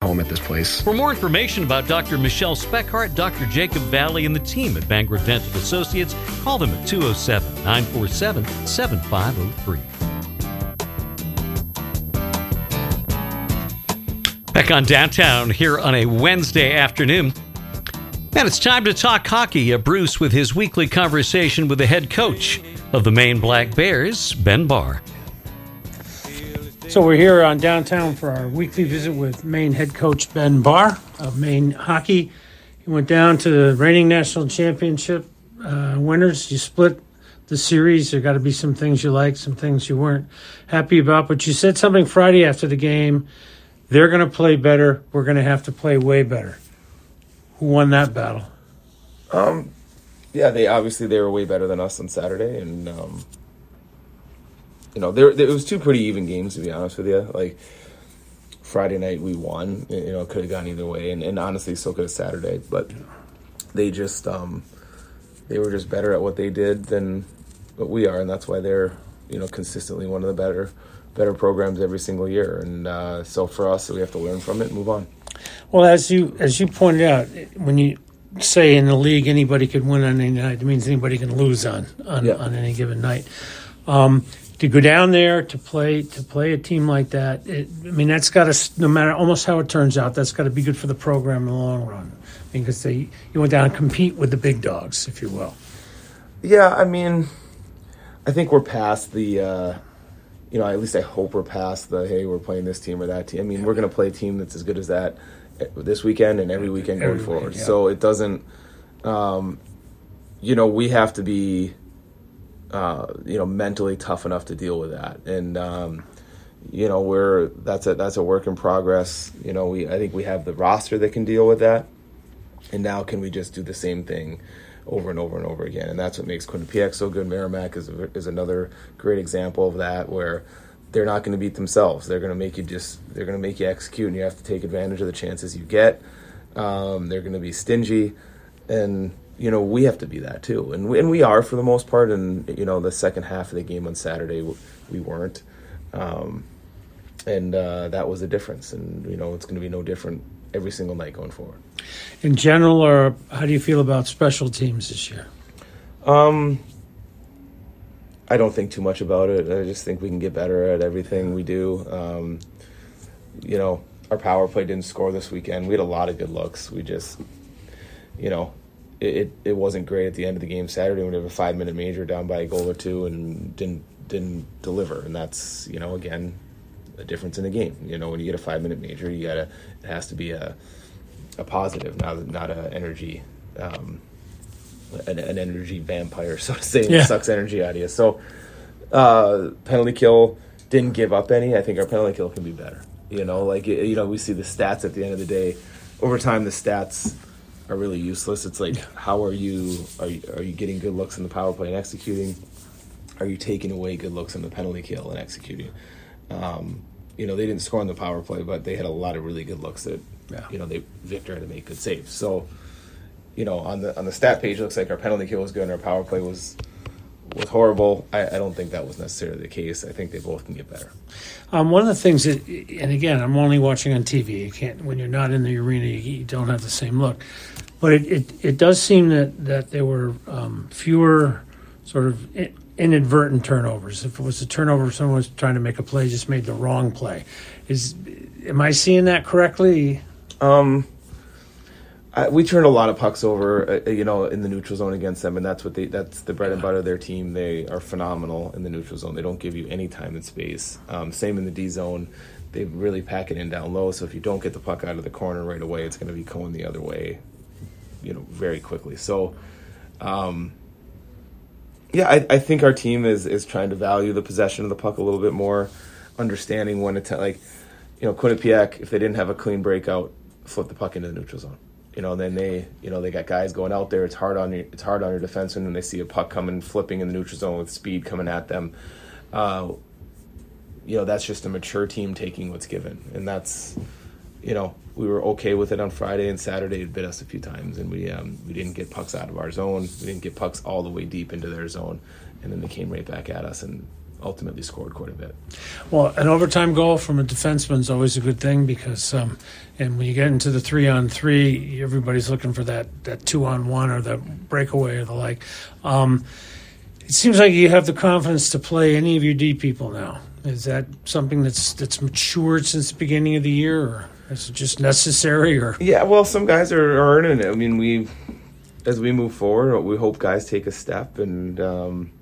home at this place. For more information about Dr. Michelle Speckhart, Dr. Jacob Valley, and the team at Bangor Dental Associates, call them at 207-947-7503. Back on Downtown here on a Wednesday afternoon. And it's time to talk hockey. Bruce with his weekly conversation with the head coach of the Maine Black Bears, Ben Barr. So we're here on Downtown for our weekly visit with Maine head coach Ben Barr of Maine Hockey. He went down to the reigning national championship winners. You split the series. There got to be some things you liked, some things you weren't happy about. But you said something Friday after the game. They're going to play better. We're going to have to play way better. Who won that battle? Yeah, they were way better than us on Saturday, and it was two pretty even games, to be honest with you. Like Friday night, we won. It could have gone either way, and honestly, so could have Saturday. But they just they were just better at what they did than what we are, and that's why they're consistently one of the better programs every single year. And so for us, we have to learn from it and move on. Well, as you pointed out, when you say in the league anybody could win on any night, it means anybody can lose on any given night. To go down there to play a team like that, that's got to, no matter almost how it turns out, that's got to be good for the program in the long run, because you went down and compete with the big dogs, if you will. Yeah, I think we're past the. At least I hope we're past the, hey, we're playing this team or that team. We're going to play a team that's as good as that this weekend and every weekend going forward. Yeah. So it doesn't, we have to be, mentally tough enough to deal with that. And, that's a work in progress. I think we have the roster that can deal with that. And now can we just do the same thing over and over and over again? And that's what makes Quinnipiac so good. Merrimack is another great example of that, where they're not going to beat themselves. They're going to make you execute, and you have to take advantage of the chances you get. They're going to be stingy, and we have to be that too, and we are for the most part. And the second half of the game on Saturday, we weren't, and that was the difference. And it's going to be no different every single night going forward. In general, or how do you feel about special teams this year? I don't think too much about it. I just think we can get better at everything we do. Our power play didn't score this weekend. We had a lot of good looks. We just, it wasn't great at the end of the game Saturday when we have a 5-minute major down by a goal or two and didn't deliver. And that's, again, a difference in the game. When you get a 5-minute major, it has to be a positive, not an energy, an energy vampire, so to say, that sucks energy out of you. So penalty kill, didn't give up any. I think our penalty kill can be better. We see the stats at the end of the day. Over time, the stats are really useless. It's like, how are you getting good looks in the power play and executing? Are you taking away good looks in the penalty kill and executing? They didn't score on the power play, but they had a lot of really good looks that, Victor had to make good saves. So, on the stat page, it looks like our penalty kill was good and our power play was horrible. I don't think that was necessarily the case. I think they both can get better. One of the things that, and again, I'm only watching on TV. You can't, when you're not in the arena, you don't have the same look. But it does seem that there were fewer sort of inadvertent turnovers. If it was a turnover, someone was trying to make a play, just made the wrong play. Am I seeing that correctly? We turned a lot of pucks over, in the neutral zone against them, and that's the bread and butter of their team. They are phenomenal in the neutral zone. They don't give you any time and space. Same in the D zone. They really pack it in down low, so if you don't get the puck out of the corner right away, it's going to be going the other way, very quickly. So, I think our team is trying to value the possession of the puck a little bit more, understanding when it's Quinnipiac, if they didn't have a clean breakout, flip the puck into the neutral zone. Then they got guys going out there. It's hard on your defenseman when they see a puck coming, flipping in the neutral zone with speed coming at them. That's just a mature team taking what's given, and that's, we were okay with it on Friday and Saturday. It bit us a few times, and we didn't get pucks out of our zone. We didn't get pucks all the way deep into their zone, and then they came right back at us. And ultimately scored quite a bit. Well, an overtime goal from a defenseman is always a good thing because, and when you get into the 3-on-3, everybody's looking for that 2-on-1 or the breakaway or the like. It seems like you have the confidence to play any of your D people now. Is that something that's matured since the beginning of the year, or is it just necessary? Or yeah, well, some guys are earning it. I mean, as we move forward, we hope guys take a step and.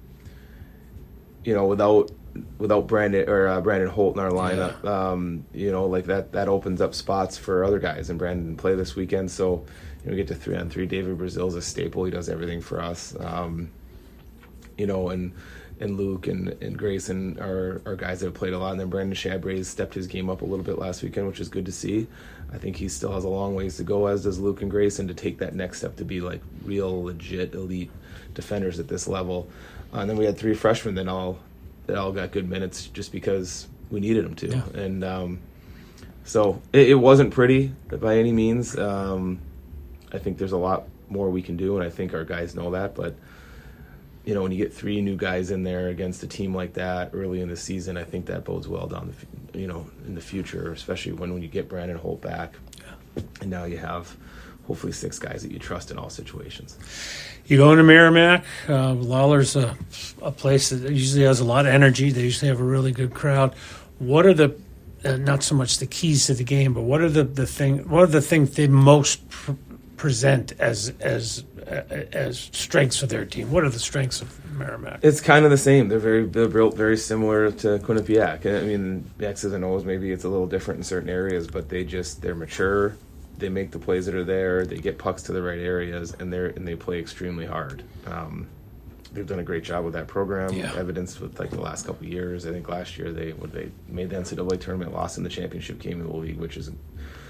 Without Brandon Holt in our lineup, like that opens up spots for other guys. And Brandon didn't play this weekend, so we get to 3-on-3. David Brazil's a staple. He does everything for us. And Luke and Grayson are guys that have played a lot. And then Brandon Chabray stepped his game up a little bit last weekend, which is good to see. I think he still has a long ways to go, as does Luke and Grayson, to take that next step to be like real, legit, elite defenders at this level. And then we had 3 freshmen that all got good minutes just because we needed them to. Yeah. And so it wasn't pretty by any means. I think there's a lot more we can do, and I think our guys know that. But, when you get 3 new guys in there against a team like that early in the season, I think that bodes well in the future, especially when you get Brandon Holt back. Yeah. And now you have hopefully 6 guys that you trust in all situations. You go into Merrimack. Lawler's a place that usually has a lot of energy. They usually have a really good crowd. What are the not so much the keys to the game, but what are the things they most present as strengths of their team? What are the strengths of Merrimack? It's kind of the same. They're built very similar to Quinnipiac. I mean, the X's and O's, maybe it's a little different in certain areas, but they're mature. They make the plays that are there. They get pucks to the right areas, and they play extremely hard. They've done a great job with that program. Yeah. Evidenced with the last couple of years. I think last year they made the NCAA tournament, lost in the championship game in the league, which is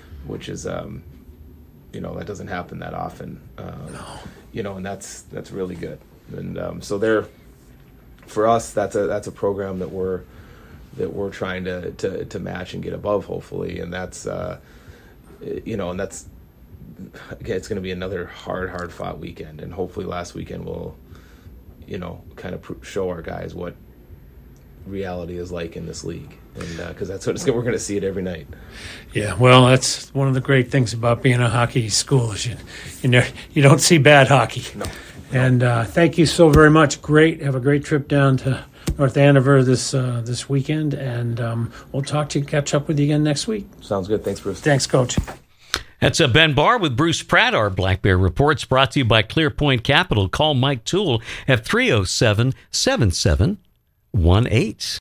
that doesn't happen that often. No. And that's really good. And so for us, that's a program that we're trying to match and get above, hopefully, and that's. And that's, again, it's going to be another hard fought weekend, and hopefully last weekend will, kind of show our guys what reality is like in this league, and because that's what we're going to see it every night. Yeah, well, that's one of the great things about being a hockey school is you don't see bad hockey. No. And thank you so very much. Great, have a great trip down to North Andover this weekend, and we'll catch up with you again next week. Sounds good. Thanks, Bruce. Thanks, Coach. That's Ben Barr with Bruce Pratt. Our Black Bear Reports brought to you by ClearPoint Capital. Call Mike Toole at 307-7718.